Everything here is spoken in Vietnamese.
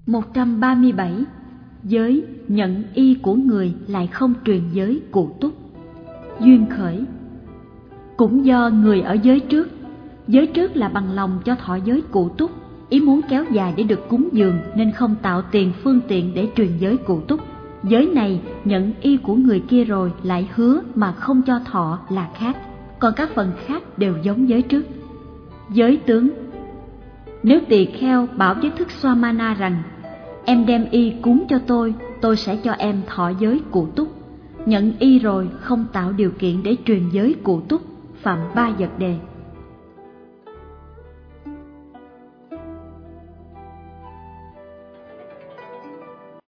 137. Giới nhận y của người lại không truyền giới cụ túc. Duyên khởi. Cũng do người ở giới trước là bằng lòng cho thọ giới cụ túc, ý muốn kéo dài để được cúng dường nên không tạo tiền phương tiện để truyền giới cụ túc. Giới này nhận y của người kia rồi lại hứa mà không cho thọ là khác, còn các phần khác đều giống giới trước. Giới tướng. Nếu tỳ kheo bảo với thức Swamana rằng em đem y cúng cho tôi sẽ cho em thọ giới cụ túc. Nhận y rồi không tạo điều kiện để truyền giới cụ túc, phạm 3 vật đề.